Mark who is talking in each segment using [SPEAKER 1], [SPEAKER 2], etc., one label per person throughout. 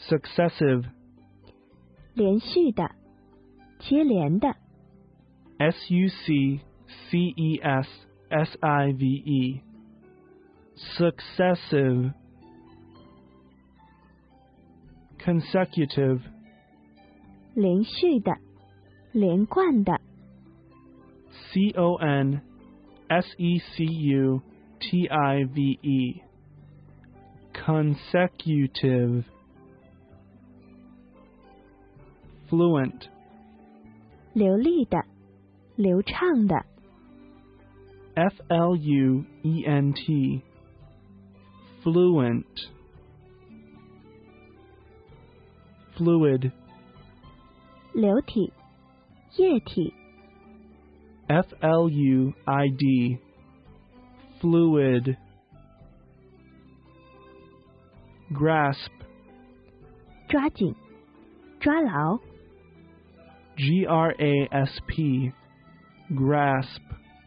[SPEAKER 1] successive,
[SPEAKER 2] 连续的，接连的，
[SPEAKER 1] successive, successive, consecutive,
[SPEAKER 2] 连续的，连贯的，
[SPEAKER 1] consecutive, consecutive, fluent,
[SPEAKER 2] 流利的，流畅的，
[SPEAKER 1] fluent, fluent, fluid,
[SPEAKER 2] 流体，液体，
[SPEAKER 1] fluid, fluid, grasp,
[SPEAKER 2] 抓紧，抓牢，
[SPEAKER 1] grasp, grasp,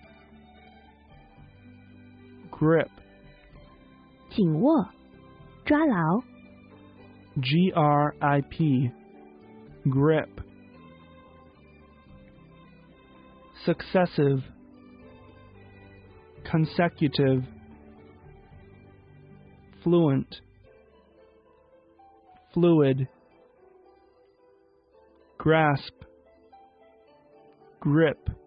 [SPEAKER 1] grip,
[SPEAKER 2] 紧握，抓牢，
[SPEAKER 1] grip, grip, successive, consecutive, fluent, fluid, grasp, grip.